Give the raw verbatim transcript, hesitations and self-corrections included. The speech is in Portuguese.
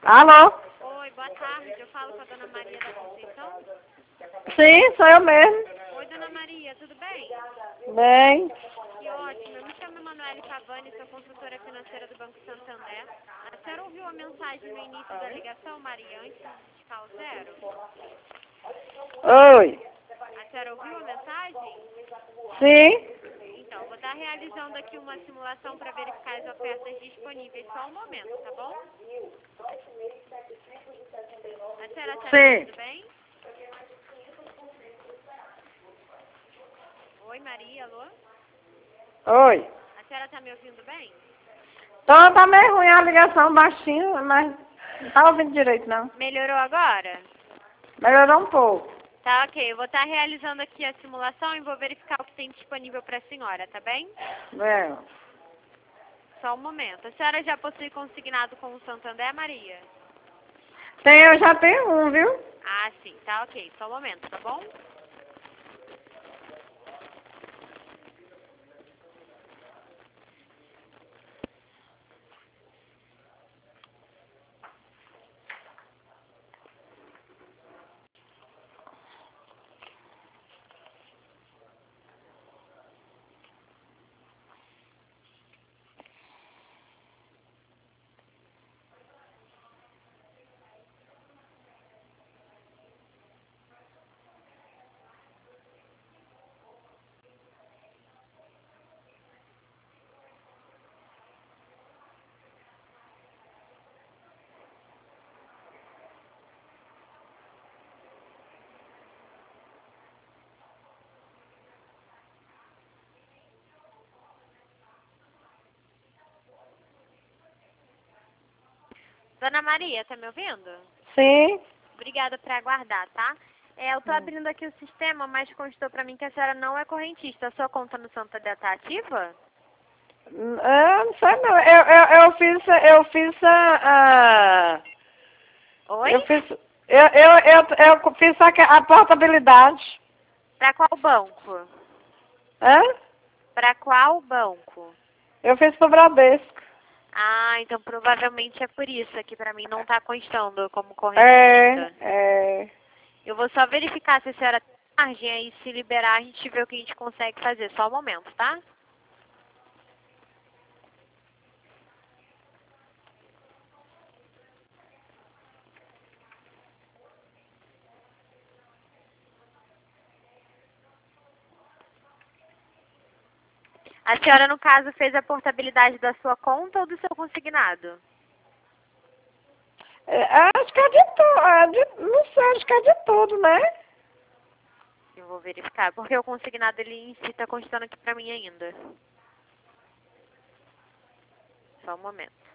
Alô? Oi, boa tarde. Eu falo com a dona Maria da Conceição. Sim, sou eu mesmo. Oi, dona Maria, tudo bem? Bem. Que ótimo. Eu me chamo Emanuele Cavani, sou consultora financeira do Banco Santander. A senhora ouviu a mensagem no início da ligação, Maria, antes de ficar o zero? Oi. A senhora ouviu a mensagem? Sim. Então, vou estar realizando aqui uma simulação para verificar as ofertas disponíveis. Só um momento, tá bom? A senhora está me Sim. ouvindo bem? Oi, Maria, alô? Oi. A senhora está me ouvindo bem? Então tá meio ruim a ligação baixinha, mas não tá ouvindo direito não. Melhorou agora? Melhorou um pouco. Tá, ok. Eu vou estar realizando aqui a simulação e vou verificar o que tem disponível para a senhora, tá bem? Bem. Só um momento. A senhora já possui consignado com o Santander, Maria? Tem, eu já tenho um, viu? Ah, sim. Tá, ok. Só um momento, tá bom? Dona Maria, tá me ouvindo? Sim. Obrigada por aguardar, tá? É, eu tô abrindo aqui o sistema, mas constou pra mim que a senhora não é correntista. A sua conta no Santander tá ativa? Eu não sei não. Eu, eu, eu fiz, eu fiz a... a Oi? eu fiz... Eu, eu, eu, eu fiz a, a portabilidade. Pra qual banco? Hã? Pra qual banco? Eu fiz pro Bradesco. Ah, então provavelmente é por isso que pra mim não tá constando como É, correntista. é. Eu vou só verificar se a senhora tem margem aí, se liberar a gente vê o que a gente consegue fazer. Só um momento, tá? A senhora, no caso, fez a portabilidade da sua conta ou do seu consignado? É, acho que é de tudo. Não sei, acho que é de tudo, né? Eu vou verificar, porque o consignado ele em si tá constando aqui pra mim ainda. Só um momento.